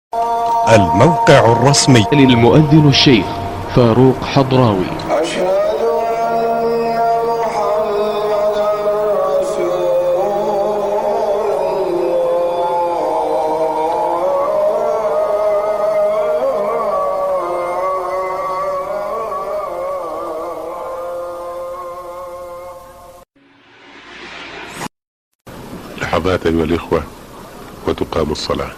الموقع الرسمي للمؤذن الشيخ فاروق حضراوي. أشهد أن محمدًا رسول الله. لحظات أيها الإخوة وتقام الصلاة.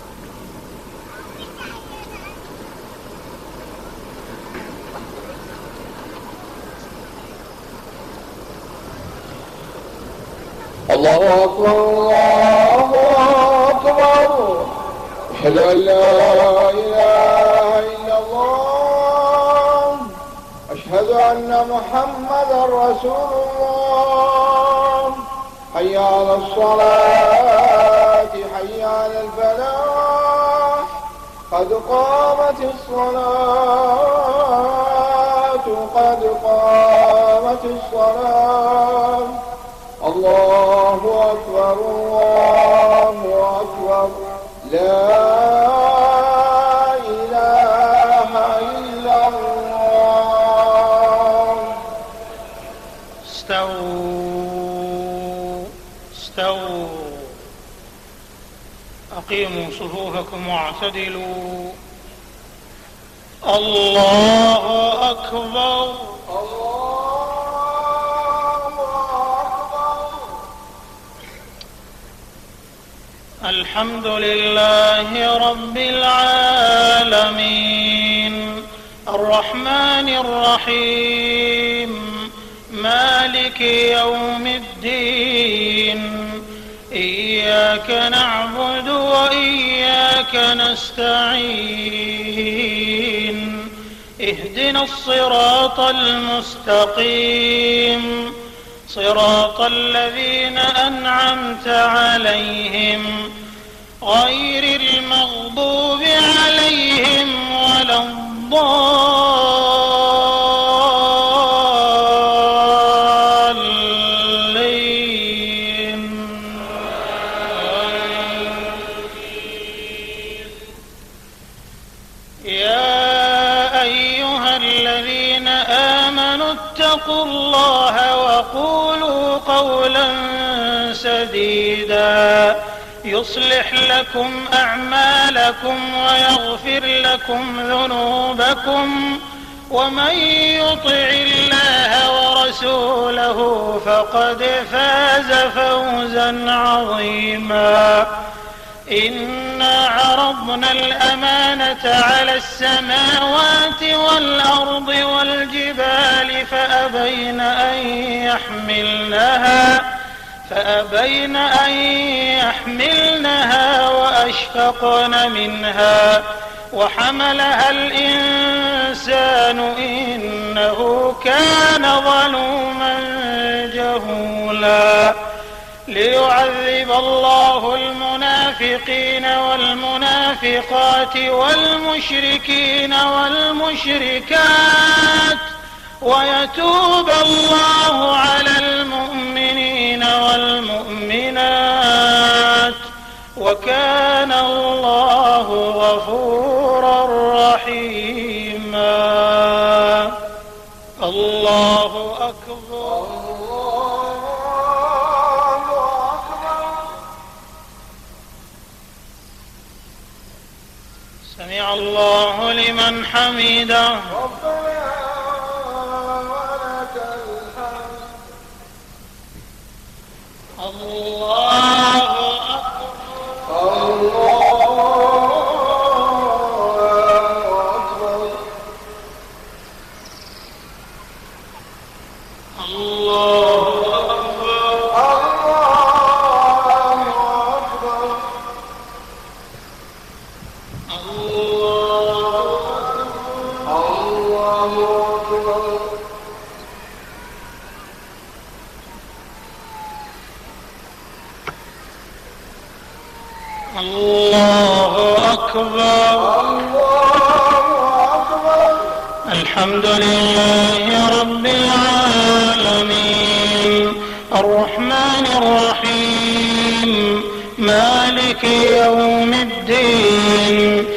الله أكبر الله أكبر، أشهد أن لا إله إلا الله، أشهد أن محمدًا رسول الله. حي على الصلاة حي على الفلاح، قد قامت الصلاة قد قامت الصلاة. الله أكبر الله أكبر، لا إله إلا الله. استووا أقيموا صفوفكم واعتدلوا. الله أكبر الله أكبر. الحمد لله رب العالمين، الرحمن الرحيم، مالك يوم الدين، إياك نعبد وإياك نستعين، اهدنا الصراط المستقيم، صراط الذين أنعمت عليهم غير المغضوب عليهم ولا الضالين. يا أيها الذين آمنوا اتقوا الله وقولوا قولا سديدا يصلح لكم أعمالكم ويغفر لكم ذنوبكم، ومن يطع الله ورسوله فقد فاز فوزا عظيما. إنا عرضنا الأمانة على السماوات والأرض والجبال فأبين أن يحملنها وأشفقن منها وحملها الإنسان إنه كان ظلوما جهولا. ليعذب الله المنافقين والمنافقات والمشركين والمشركات ويتوب الله على المؤمنين والمؤمنات، وكان الله غفورا رحيما. الله أكبر الله أكبر. سمع الله لمن حمده. ربنا ولك الحمد. الله أكبر الله أكبر. الله أكبر. الله أكبر. الله أكبر. الله أكبر. الله أكبر. الحمد لله رب العالمين، الرحمن الرحيم، مالك يوم الدين،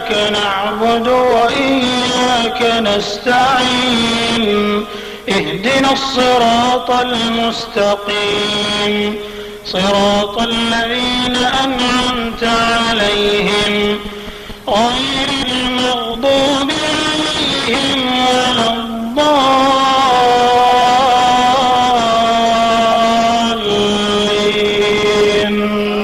إياك نعبد وإياك نستعين اهدنا الصراط المستقيم صراط الذين أنعمت عليهم غير المغضوب عليهم ولا الضالين.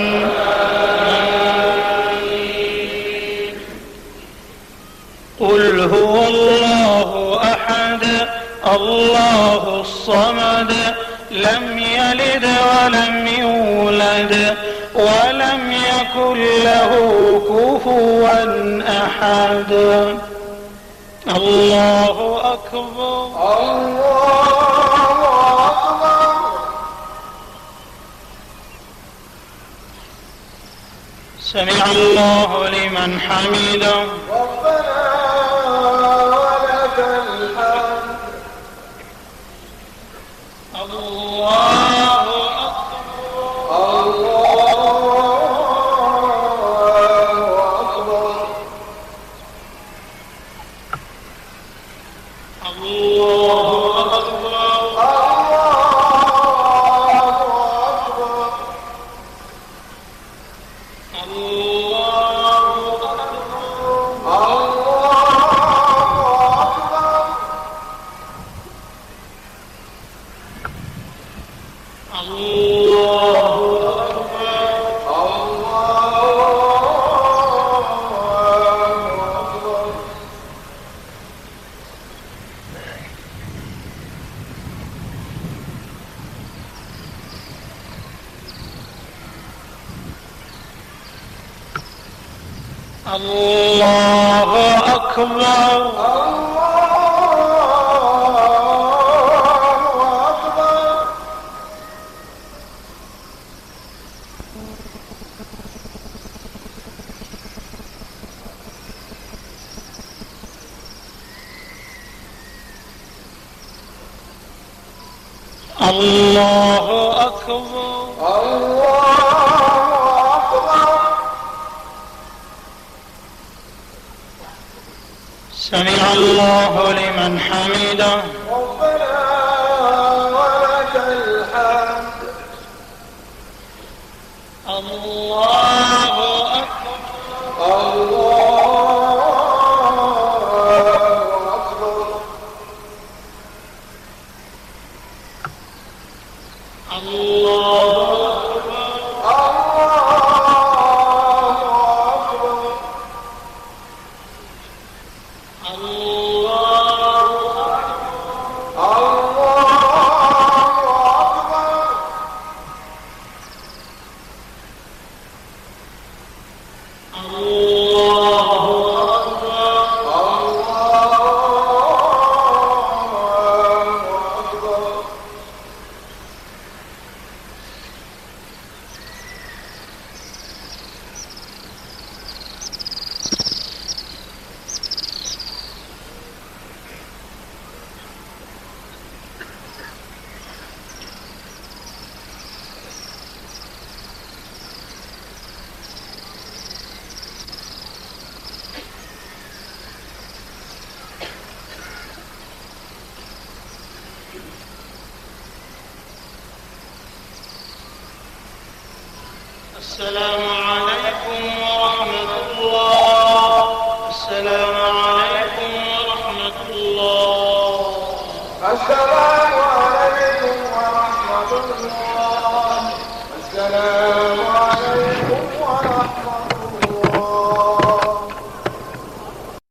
قل هو الله أحد الله الصمد لم يلد ولم يولد ولم يكن له كفوا أحد. الله أكبر. الله أكبر. سمع الله لمن حمده. ربنا ولك الحمد. الله أكبر. الله أكبر. الله أكبر. الله أكبر. الله أكبر. سمع الله لمن حمده. ربنا ولك الحمد. الله أكبر. الله أكبر. الله السلام عليكم ورحمة الله. السلام عليكم ورحمة الله. السلام